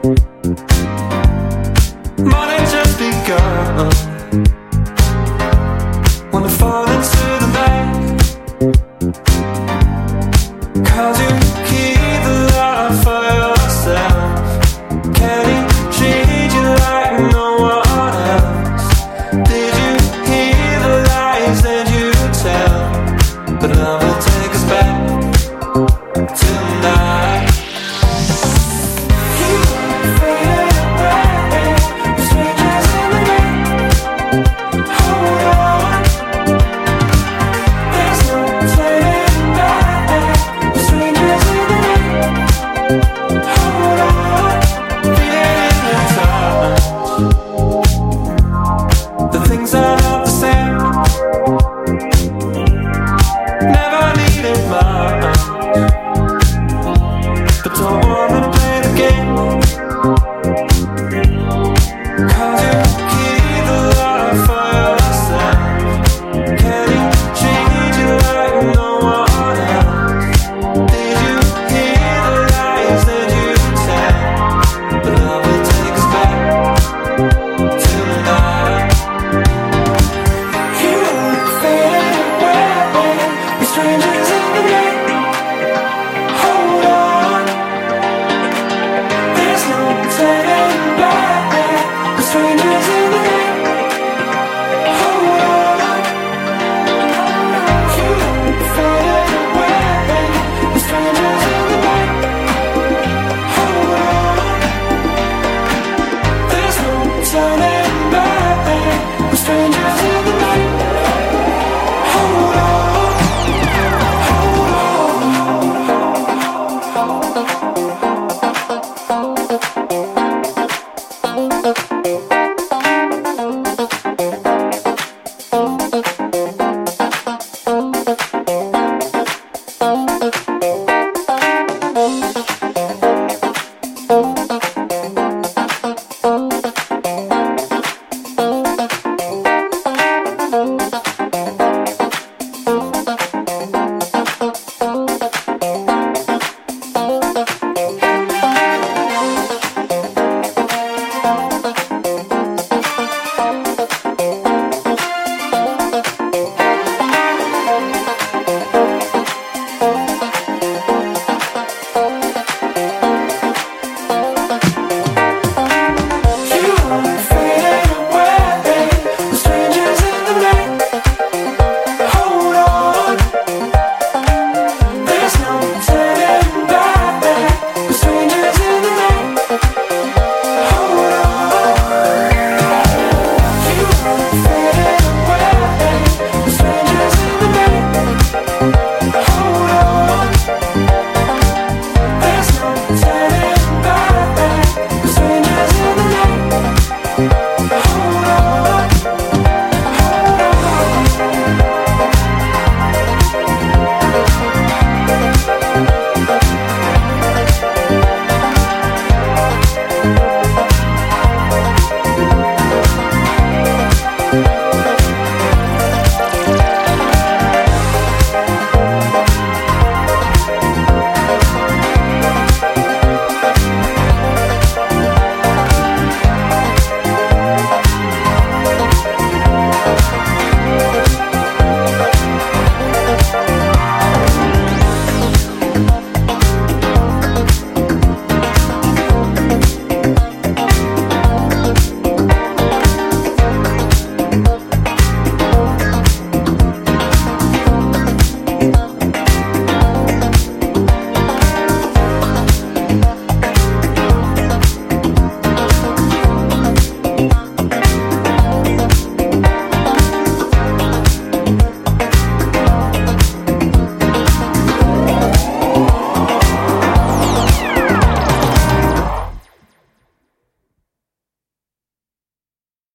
Morning just begun. Wanna fall into the night, 'cause you keep the light for yourself. Can he treat you like no one else? Did you hear the lies that you tell? But love will take us back tonight. You are fading away, strangers in the night. Hold on, there's no turning back. Strangers in the night. Hold on, feeling in the touch. The things are not the same. Never needed much, but don't wanna play the game.